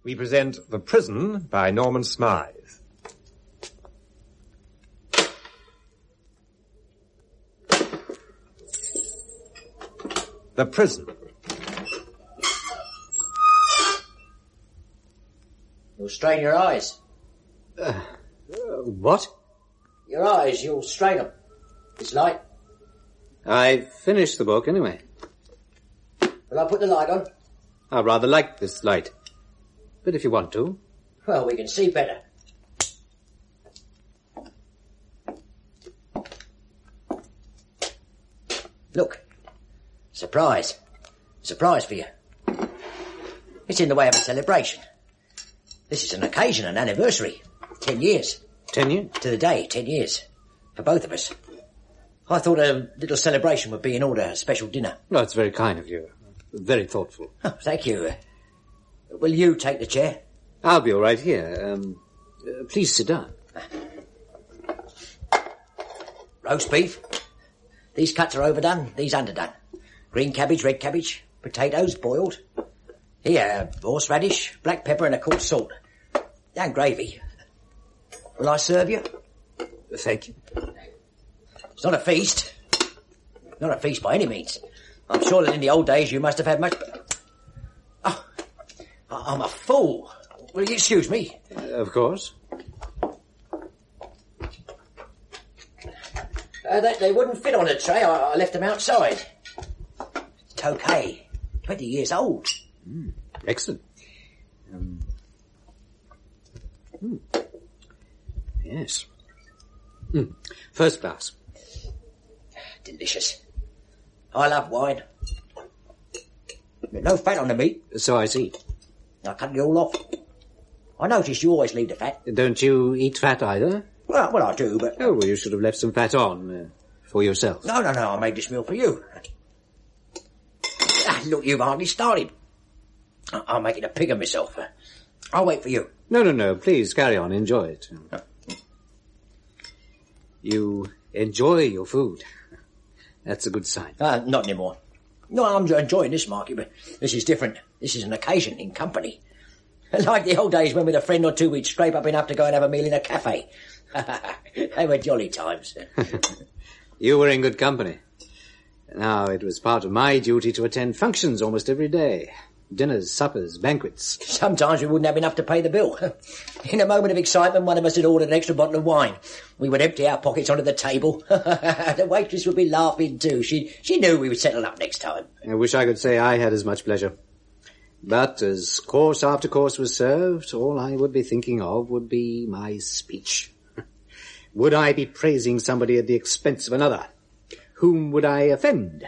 we present The Prison by Norman Smythe. The Prison. You'll strain your eyes. What? Your eyes, you'll strain them. It's light. I finished the book anyway. Will I put the light on? I rather like this light. But if you want to. Well, we can see better. Look. Surprise. Surprise for you. It's in the way of a celebration. This is an occasion, an anniversary. 10 years. 10 years? To the day, 10 years. For both of us. I thought a little celebration would be in order, a special dinner. No, it's very kind of you. Very thoughtful. Oh, thank you. Will you take the chair? I'll be all right here. Please sit down. Roast beef. These cuts are overdone, these underdone. Green cabbage, red cabbage, potatoes boiled. Here, horseradish, black pepper and a coarse salt. And gravy. Will I serve you? Thank you. It's not a feast. Not a feast by any means. I'm sure that in the old days you must have had much... Oh, I'm a fool. Will you excuse me? Of course. They wouldn't fit on a tray. I left them outside. Tokay. 20 years old. Excellent. Yes. First class. Delicious. I love wine. No fat on the meat. So I see. I cut it all off. I noticed you always leave the fat. Don't you eat fat either? Well, I do, but... Oh, well, you should have left some fat on for yourself. No, I made this meal for you. Look, you've hardly started. I'll make it a pig of myself. I'll wait for you. No, please carry on, enjoy it. You enjoy your food. That's a good sign. Not anymore. No, I'm enjoying this, Marky, but this is different. This is an occasion in company. Like the old days when with a friend or two we'd scrape up enough to go and have a meal in a cafe. They were jolly times. You were in good company. Now, it was part of my duty to attend functions almost every day. Dinners, suppers, banquets. Sometimes we wouldn't have enough to pay the bill. In a moment of excitement, one of us had ordered an extra bottle of wine. We would empty our pockets onto the table. The waitress would be laughing too. She knew we would settle up next time. I wish I could say I had as much pleasure. But as course after course was served, all I would be thinking of would be my speech. Would I be praising somebody at the expense of another? Whom would I offend?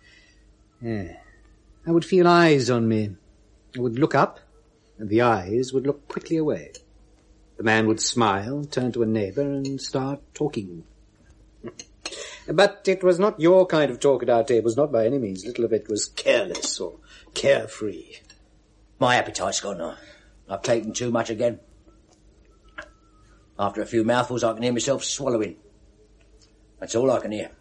I would feel eyes on me. I would look up, and the eyes would look quickly away. The man would smile, turn to a neighbour, and start talking. But it was not your kind of talk at our tables, not by any means. Little of it was careless or carefree. My appetite's gone. I've taken too much again. After a few mouthfuls, I can hear myself swallowing. That's all I can hear.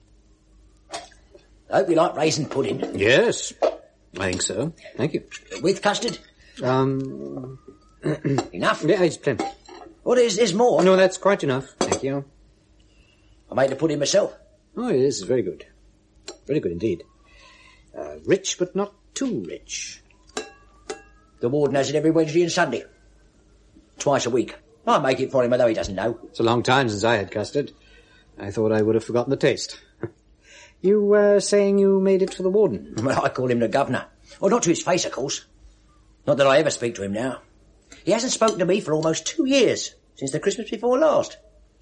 I hope you like raisin pudding. Yes, I think so. Thank you. With custard? Enough? Yeah, it's plenty. Well, there's more. No, that's quite enough. Thank you. I made the pudding myself. Oh, yes, it's very good. Very good indeed. Rich, but not too rich. The warden has it every Wednesday and Sunday. Twice a week. I make it for him, although he doesn't know. It's a long time since I had custard. I thought I would have forgotten the taste. You were saying you made it for the warden? Well, I call him the governor. Well, not to his face, of course. Not that I ever speak to him now. He hasn't spoken to me for almost 2 years, since the Christmas before last.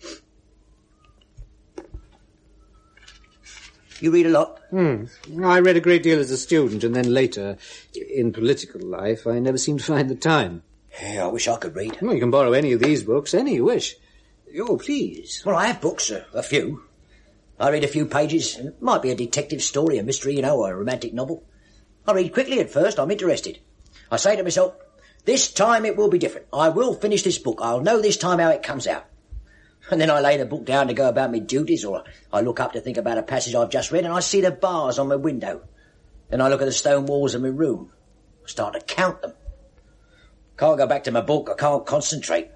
You read a lot? I read a great deal as a student, and then later, in political life, I never seemed to find the time. Yeah, I wish I could read. Well, you can borrow any of these books, any you wish. Oh, please. Well, I have books, a few. I read a few pages. It might be a detective story, a mystery, or a romantic novel. I read quickly at first. I'm interested. I say to myself, this time it will be different. I will finish this book. I'll know this time how it comes out. And then I lay the book down to go about my duties, or I look up to think about a passage I've just read, and I see the bars on my window. Then I look at the stone walls of my room. I start to count them. Can't go back to my book. I can't concentrate.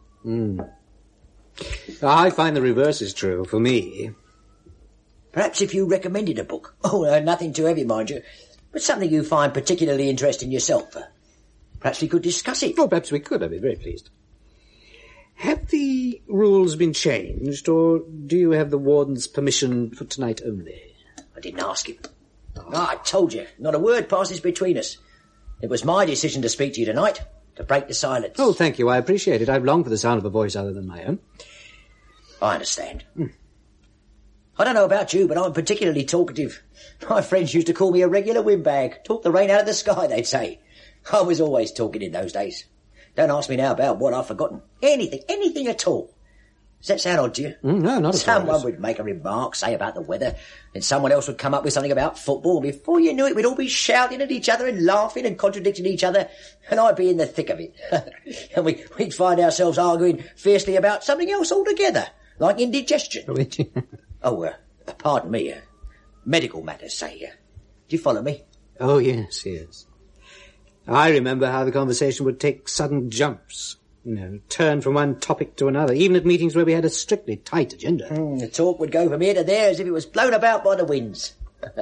I find the reverse is true for me. Perhaps if you recommended a book. Oh, nothing too heavy, mind you. But something you find particularly interesting yourself. Perhaps we could discuss it. Oh, perhaps we could. I'd be very pleased. Have the rules been changed, or do you have the warden's permission for tonight only? I didn't ask him. I told you, not a word passes between us. It was my decision to speak to you tonight, to break the silence. Oh, thank you. I appreciate it. I've longed for the sound of a voice other than my own. I understand. I don't know about you, but I'm particularly talkative. My friends used to call me a regular windbag. Talk the rain out of the sky, they'd say. I was always talking in those days. Don't ask me now about what I've forgotten. Anything at all. Does that sound odd to you? No, not at all. Someone would make a remark, say about the weather, and someone else would come up with something about football, and before you knew it, we'd all be shouting at each other and laughing and contradicting each other, and I'd be in the thick of it. And we'd find ourselves arguing fiercely about something else altogether, like indigestion. Pardon me, medical matters, say. Do you follow me? Oh, yes. I remember how the conversation would take sudden jumps. Turn from one topic to another, even at meetings where we had a strictly tight agenda. The talk would go from here to there as if it was blown about by the winds.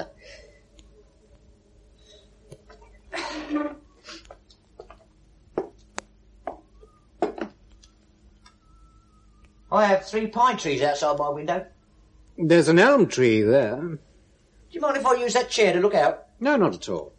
I have 3 pine trees outside my window. There's an elm tree there. Do you mind if I use that chair to look out? No, not at all.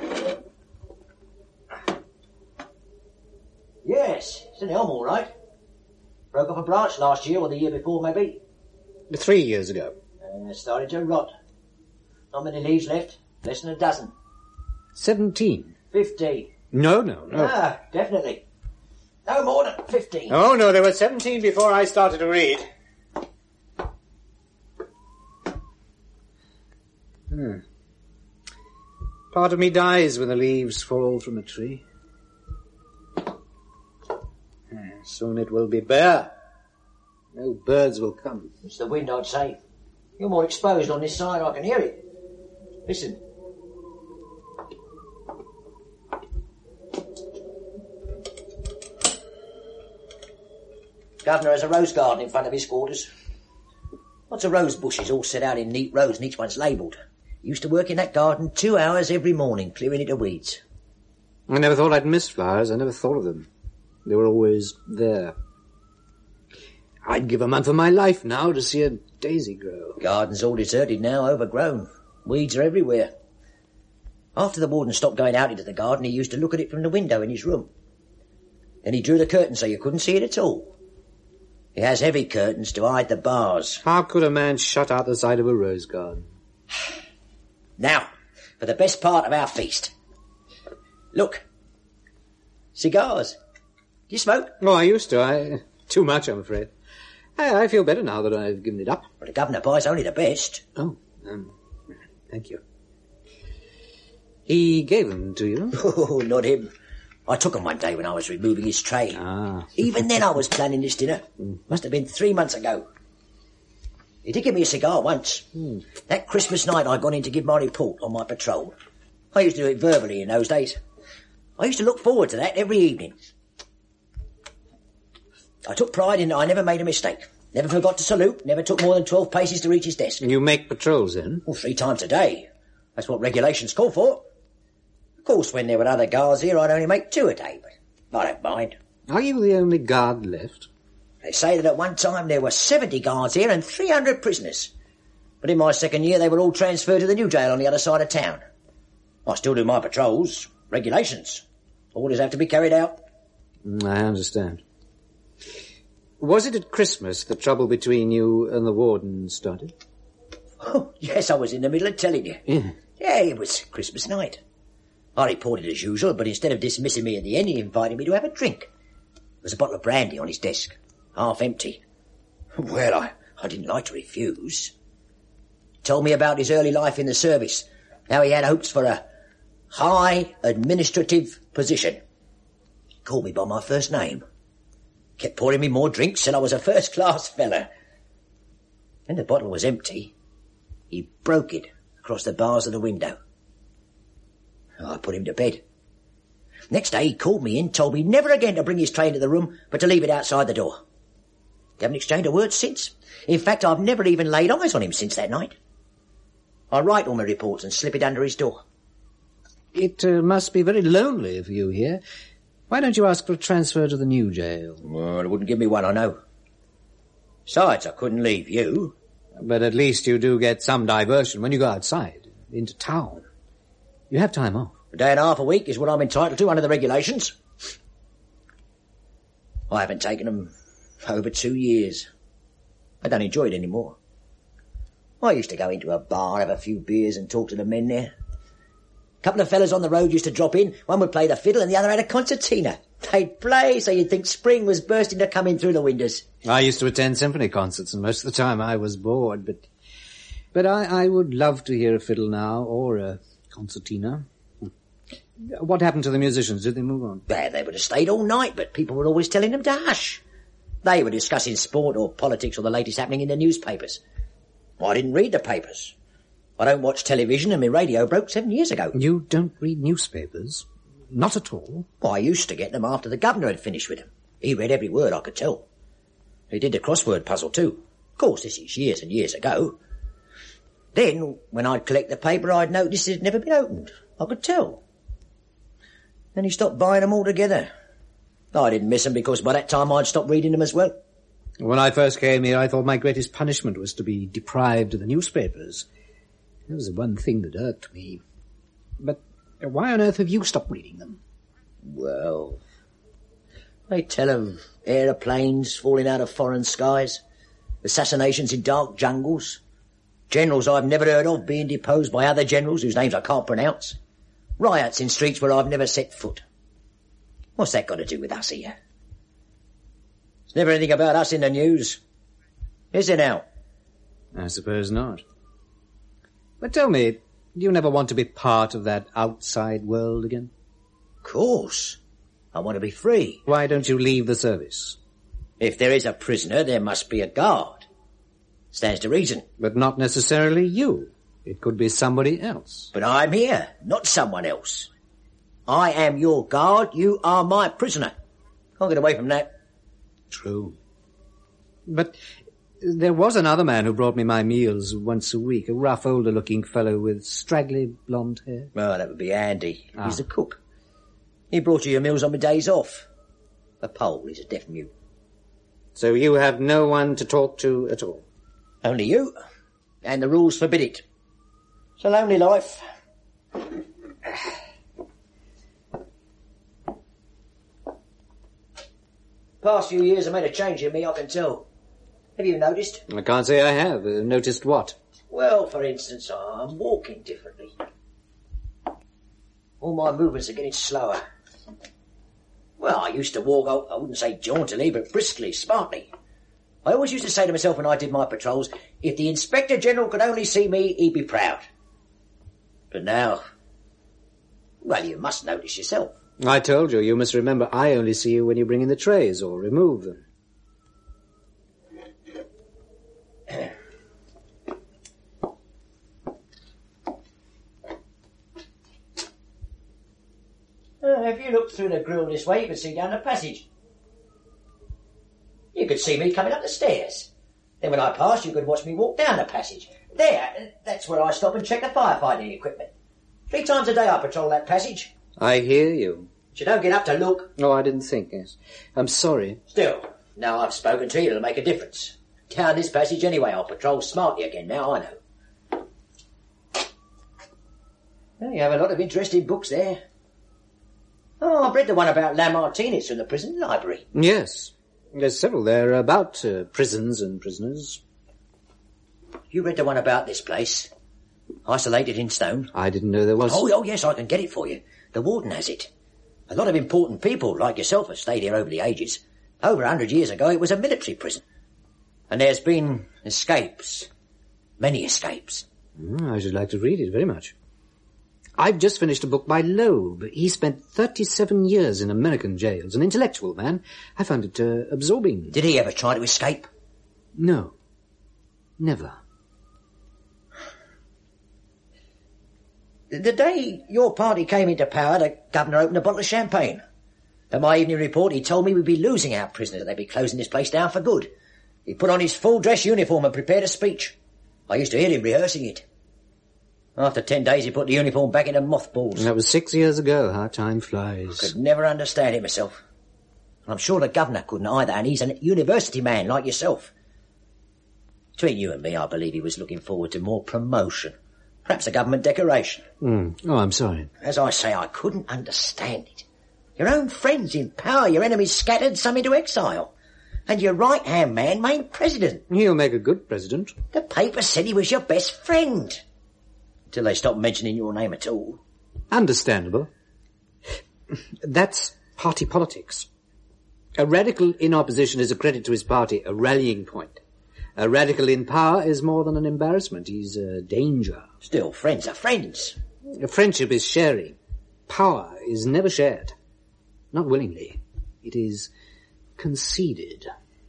Yes, it's an elm, all right. Broke off a branch last year or the year before, maybe. 3 years ago. And it's starting to rot. Not many leaves left. Less than a dozen. 17. 15. No. Ah, definitely. No more than 15. Oh, no, there were 17 before I started to read. Part of me dies when the leaves fall from a tree. Soon it will be bare. No birds will come. It's the wind, I'd say. You're more exposed on this side, I can hear it. Listen. Governor has a rose garden in front of his quarters. Lots of rose bushes all set out in neat rows and each one's labelled. He used to work in that garden 2 hours every morning, clearing it of weeds. I never thought I'd miss flowers. I never thought of them. They were always there. I'd give a month of my life now to see a daisy grow. The garden's all deserted now, overgrown. Weeds are everywhere. After the warden stopped going out into the garden, he used to look at it from the window in his room. Then he drew the curtain so you couldn't see it at all. He has heavy curtains to hide the bars. How could a man shut out the sight of a rose garden? Now, for the best part of our feast. Look. Cigars. Do you smoke? Oh, I used to. Too much, I'm afraid. I feel better now that I've given it up. Well, the governor buys only the best. Oh, thank you. He gave them to you? Oh, not him. I took them one day when I was removing his tray. Even then I was planning this dinner. Must have been 3 months ago. He did give me a cigar once. That Christmas night I'd gone in to give my report on my patrol. I used to do it verbally in those days. I used to look forward to that every evening. I took pride in that I never made a mistake. Never forgot to salute, never took more than 12 paces to reach his desk. You make patrols, then? Well, 3 times a day. That's what regulations call for. Of course, when there were other guards here, I'd only make 2 a day, but I don't mind. Are you the only guard left? They say that at one time there were 70 guards here and 300 prisoners. But in my 2nd year, they were all transferred to the new jail on the other side of town. I still do my patrols. Regulations. Orders have to be carried out. I understand. Was it at Christmas the trouble between you and the warden started? Oh, yes, I was in the middle of telling you. Yeah, it was Christmas night. I reported as usual, but instead of dismissing me at the end, he invited me to have a drink. There was a bottle of brandy on his desk, half empty. Well, I didn't like to refuse. He told me about his early life in the service, how he had hopes for a high administrative position. He called me by my first name. Kept pouring me more drinks, said I was a first-class fella. When the bottle was empty, he broke it across the bars of the window. I put him to bed. Next day he called me in, told me never again to bring his tray into the room, but to leave it outside the door. We haven't exchanged a word since. In fact, I've never even laid eyes on him since that night. I write all my reports and slip it under his door. It must be very lonely for you here. Why don't you ask for a transfer to the new jail? Well, it wouldn't give me one, I know. Besides, I couldn't leave you. But at least you do get some diversion when you go outside, into town. You have time off. A day and a half a week is what I'm entitled to under the regulations. I haven't taken them over 2 years. I don't enjoy it anymore. I used to go into a bar, have a few beers and talk to the men there. A couple of fellas on the road used to drop in. One would play the fiddle and the other had a concertina. They'd play so you'd think spring was bursting to come in through the windows. I used to attend symphony concerts, and most of the time I was bored, but I would love to hear a fiddle now, or a concertina. What happened to the musicians? Did they move on? Well, they would have stayed all night, but people were always telling them to hush. They were discussing sport or politics or the latest happening in the newspapers. I didn't read the papers. I don't watch television, and my radio broke 7 years ago. You don't read newspapers? Not at all? Well, I used to get them after the governor had finished with them. He read every word, I could tell. He did the crossword puzzle too. Of course, this is years and years ago. Then, when I'd collect the paper, I'd notice it had never been opened. I could tell. Then he stopped buying them altogether. I didn't miss them because by that time I'd stopped reading them as well. When I first came here, I thought my greatest punishment was to be deprived of the newspapers. That was the one thing that irked me. But why on earth have you stopped reading them? Well, they tell of aeroplanes falling out of foreign skies, assassinations in dark jungles, generals I've never heard of being deposed by other generals whose names I can't pronounce, riots in streets where I've never set foot. What's that got to do with us here? There's never anything about us in the news. Is there now? I suppose not. But tell me, do you never want to be part of that outside world again? Of course. I want to be free. Why don't you leave the service? If there is a prisoner, there must be a guard. Stands to reason. But not necessarily you. It could be somebody else. But I'm here, not someone else. I am your guard, you are my prisoner. Can't get away from that. True. But there was another man who brought me my meals once a week, a rough, older-looking fellow with straggly blonde hair. Oh, that would be Andy. He's the cook. He brought you your meals on my days off. A Pole, he's a deaf mute. So you have no one to talk to at all? Only you. And the rules forbid it. It's a lonely life. Past few years have made a change in me, I can tell. Have you noticed? I can't say I have. Noticed what? Well, for instance, I'm walking differently. All my movements are getting slower. Well, I used to walk, I wouldn't say jauntily, but briskly, smartly. I always used to say to myself when I did my patrols, if the Inspector General could only see me, he'd be proud. But now, well, you must notice yourself. I told you must remember I only see you when you bring in the trays or remove them. If you looked through the grille this way, you could see down the passage. You could see me coming up the stairs. Then when I passed, you could watch me walk down the passage. There, that's where I stop and check the firefighting equipment. 3 times a day I patrol that passage. I hear you. But you don't get up to look. Oh, I didn't think, yes. I'm sorry. Still, now I've spoken to you, it'll make a difference. Down this passage anyway, I'll patrol smartly again now, I know. Well, you have a lot of interesting books there. Oh, I've read the one about Lamartine from the prison library. Yes. There's several there about prisons and prisoners. You read the one about this place? Isolated in stone? I didn't know there was... Oh, yes, I can get it for you. The warden has it. A lot of important people, like yourself, have stayed here over the ages. Over 100 years ago, it was a military prison. And there's been escapes. Many escapes. I should like to read it very much. I've just finished a book by Loeb. He spent 37 years in American jails. An intellectual man. I found it absorbing. Did he ever try to escape? The day your party came into power, the governor opened a bottle of champagne. At my evening report, he told me we'd be losing our prisoners, that they'd be closing this place down for good. He put on his full-dress uniform and prepared a speech. I used to hear him rehearsing it. After 10 days, he put the uniform back into mothballs. That was 6 years ago. How time flies. I could never understand it myself. I'm sure the governor couldn't either, and he's a university man like yourself. Between you and me, I believe he was looking forward to more promotion. Perhaps a government decoration. Oh, I'm sorry. As I say, I couldn't understand it. Your own friends in power, your enemies scattered, some into exile. And your right-hand man made president. He'll make a good president. The paper said he was your best friend. Until they stopped mentioning your name at all. Understandable. That's party politics. A radical in opposition is a credit to his party, a rallying point. A radical in power is more than an embarrassment. He's a danger. Still, friends are friends. A friendship is sharing. Power is never shared. Not willingly. It is conceded.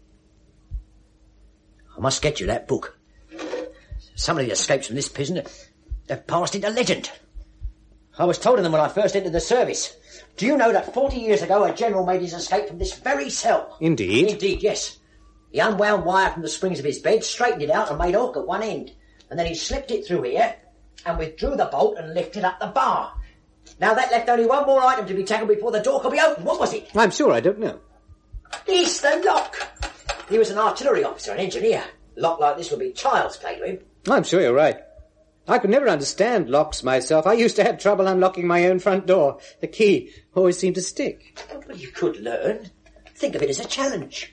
I must get you that book. Some of the escapes from this prison have passed into legend. I was told of them when I first entered the service. Do you know that 40 years ago a general made his escape from this very cell? Indeed? Indeed, yes. He unwound wire from the springs of his bed, straightened it out and made a hook at one end. And then he slipped it through here and withdrew the bolt and lifted up the bar. Now that left only one more item to be tackled before the door could be opened. What was it? I'm sure I don't know. It's the lock. He was an artillery officer, an engineer. A lock like this would be child's play to him. I'm sure you're right. I could never understand locks myself. I used to have trouble unlocking my own front door. The key always seemed to stick. Well, you could learn. Think of it as a challenge.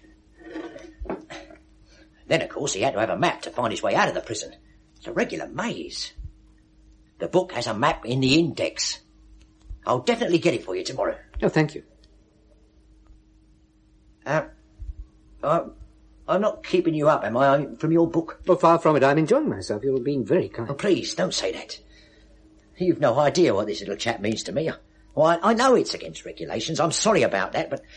Then, of course, he had to have a map to find his way out of the prison. It's a regular maze. The book has a map in the index. I'll definitely get it for you tomorrow. Oh, thank you. I'm not keeping you up, am I, from your book? Well, far from it. I'm enjoying myself. You're being very kind. Oh, please, don't say that. You've no idea what this little chap means to me. Well, I know it's against regulations. I'm sorry about that, but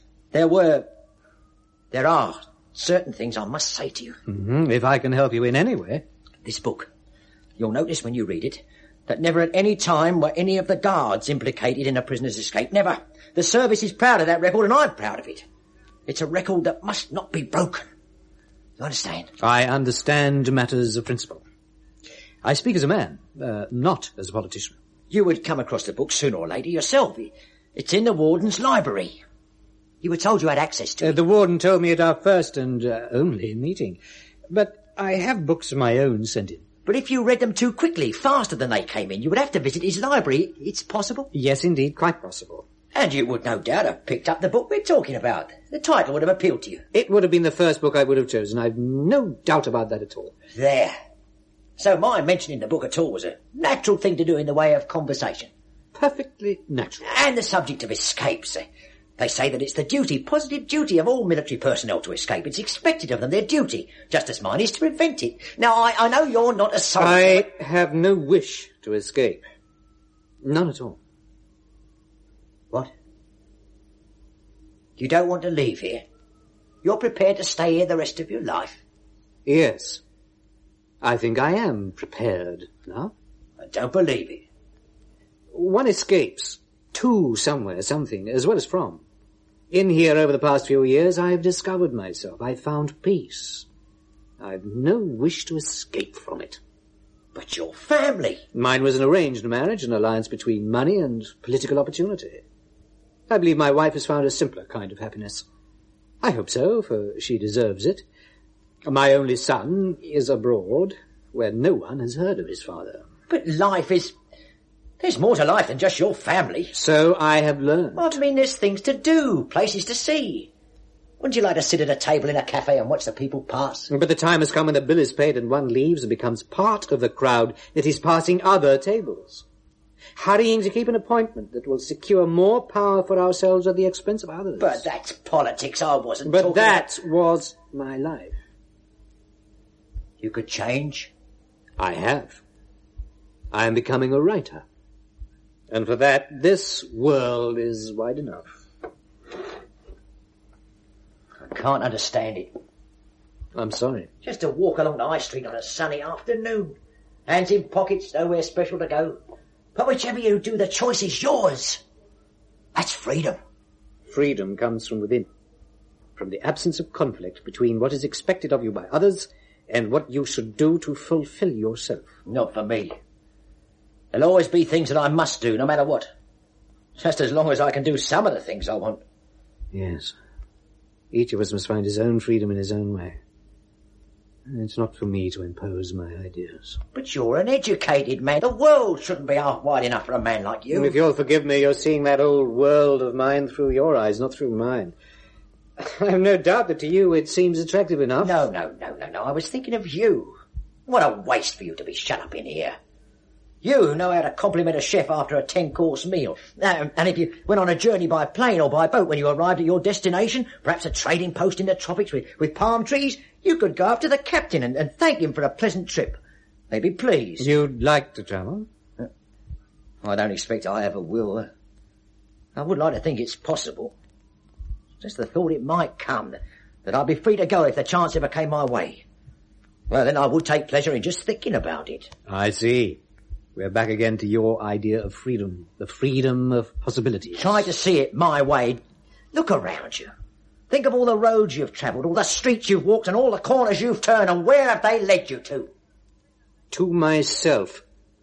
there are certain things I must say to you. Mm-hmm. If I can help you in any way. This book, you'll notice when you read it, that never at any time were any of the guards implicated in a prisoner's escape. Never. The service is proud of that record, and I'm proud of it. It's a record that must not be broken. You understand? I understand matters of principle. I speak as a man, not as a politician. You would come across the book sooner or later yourself. It's in the warden's library. You were told you had access to it. The warden told me at our first and only meeting. But I have books of my own sent in. But if you read them too quickly, faster than they came in, you would have to visit his library. It's possible? Yes, indeed, quite possible. And you would no doubt have picked up the book we're talking about. The title would have appealed to you. It would have been the first book I would have chosen. I've no doubt about that at all. There. So my mentioning the book at all was a natural thing to do in the way of conversation. Perfectly natural. And the subject of escapes. They say that it's the duty, positive duty of all military personnel to escape. It's expected of them, their duty, just as mine is to prevent it. Now, I know you're not a soldier. I have no wish to escape. None at all. What? You don't want to leave here? You're prepared to stay here the rest of your life? Yes. I think I am prepared now. I don't believe it. One escapes to somewhere, something, as well as from. In here over the past few years, I've discovered myself. I've found peace. I've no wish to escape from it. But your family... Mine was an arranged marriage, an alliance between money and political opportunity. I believe my wife has found a simpler kind of happiness. I hope so, for she deserves it. My only son is abroad, where no one has heard of his father. But life is... There's more to life than just your family. So I have learned. Well, I mean, there's things to do, places to see. Wouldn't you like to sit at a table in a cafe and watch the people pass? But the time has come when the bill is paid and one leaves and becomes part of the crowd that is passing other tables. Hurrying to keep an appointment that will secure more power for ourselves at the expense of others. But that's politics. I wasn't But talking that about... was my life. You could change? I have. I am becoming a writer. And for that, this world is wide enough. I can't understand it. I'm sorry. Just to walk along the high street on a sunny afternoon. Hands in pockets, nowhere special to go. But whichever you do, the choice is yours. That's freedom. Freedom comes from within, from the absence of conflict between what is expected of you by others and what you should do to fulfill yourself. Not for me. There'll always be things that I must do, no matter what. Just as long as I can do some of the things I want. Yes. Each of us must find his own freedom in his own way. It's not for me to impose my ideas. But you're an educated man. The world shouldn't be half wide enough for a man like you. If you'll forgive me, you're seeing that old world of mine through your eyes, not through mine. I have no doubt that to you it seems attractive enough. No. I was thinking of you. What a waste for you to be shut up in here. You know how to compliment a chef after a 10-course meal. And if you went on a journey by plane or by boat when you arrived at your destination, perhaps a trading post in the tropics with palm trees, you could go up to the captain and thank him for a pleasant trip. They'd be pleased. You'd like to travel? I don't expect I ever will. I would like to think it's possible. Just the thought it might come, that I'd be free to go if the chance ever came my way. Well, then I would take pleasure in just thinking about it. I see. We're back again to your idea of freedom, the freedom of possibilities. Try to see it my way. Look around you. Think of all the roads you've travelled, all the streets you've walked, and all the corners you've turned, and where have they led you to? To myself.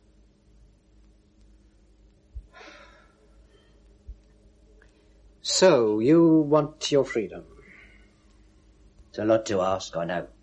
So, you want your freedom? It's a lot to ask, I know.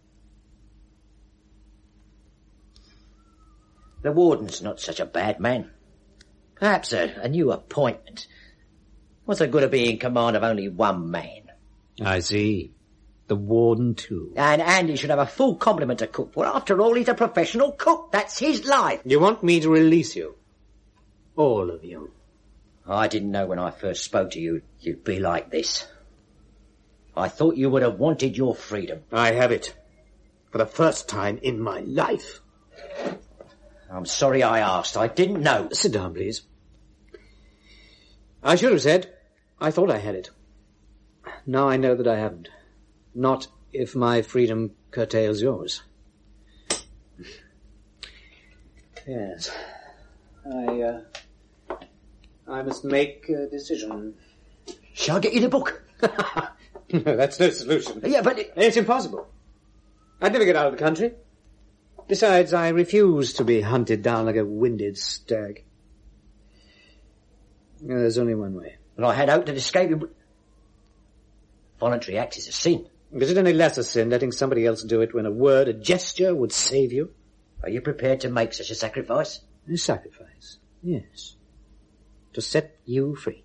The warden's not such a bad man. Perhaps a new appointment. What's the good of being in command of only one man? I see. The warden, too. And Andy should have a full complement to cook for. After all, he's a professional cook. That's his life. You want me to release you? All of you. I didn't know when I first spoke to you you'd be like this. I thought you would have wanted your freedom. I have it. For the first time in my life. I'm sorry I asked. I didn't know. Sit down, please. I should have said, I thought I had it. Now I know that I haven't. Not if my freedom curtails yours. Yes. I must make a decision. Shall I get you the book? No, that's no solution. Yeah, but it's impossible. I'd never get out of the country. Besides, I refuse to be hunted down like a winded stag. There's only one way. Well, I had hoped to escape you. Voluntary act is a sin. Is it any less a sin letting somebody else do it when a word, a gesture would save you? Are you prepared to make such a sacrifice? A sacrifice, yes. To set you free.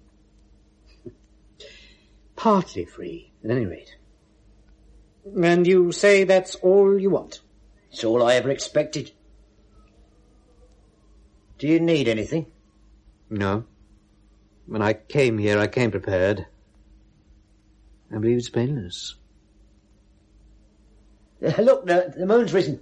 Partly free, at any rate. And you say that's all you want? It's all I ever expected. Do you need anything? No. When I came here, I came prepared. I believe it's painless. Look, the moon's risen.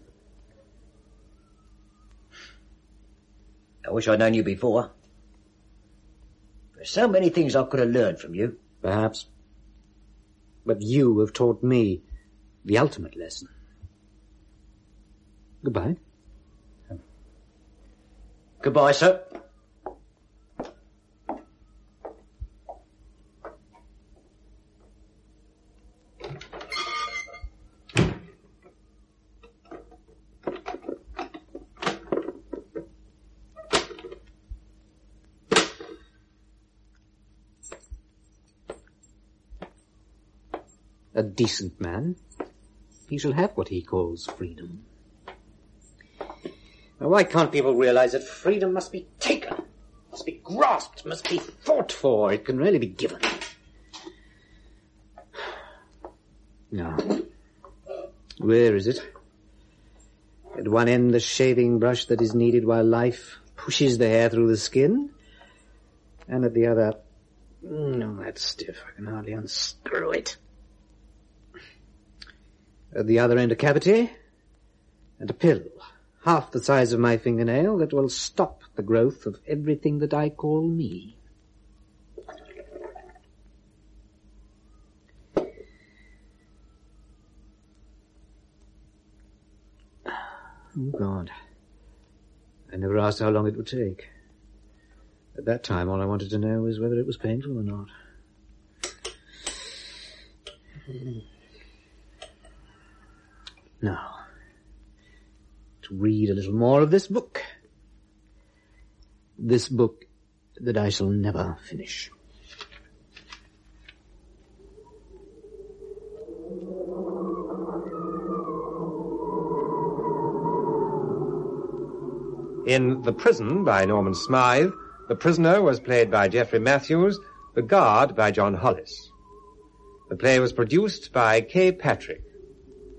I wish I'd known you before. There's so many things I could have learned from you. Perhaps. But you have taught me the ultimate lesson. Goodbye. Goodbye, sir. A decent man, he shall have what he calls freedom. Now, why can't people realize that freedom must be taken, must be grasped, must be fought for? It can really be given. Now, where is it? At one end, the shaving brush that is needed while life pushes the hair through the skin, and at the other, no, that's stiff. I can hardly unscrew it. At the other end, a cavity, and a pill, half the size of my fingernail, that will stop the growth of everything that I call me. Oh, God. I never asked how long it would take. At that time, all I wanted to know was whether it was painful or not. Now, to read a little more of this book. This book that I shall never finish. In The Prison by Norman Smythe, the prisoner was played by Geoffrey Matthews, the guard by John Hollis. The play was produced by Kay Patrick.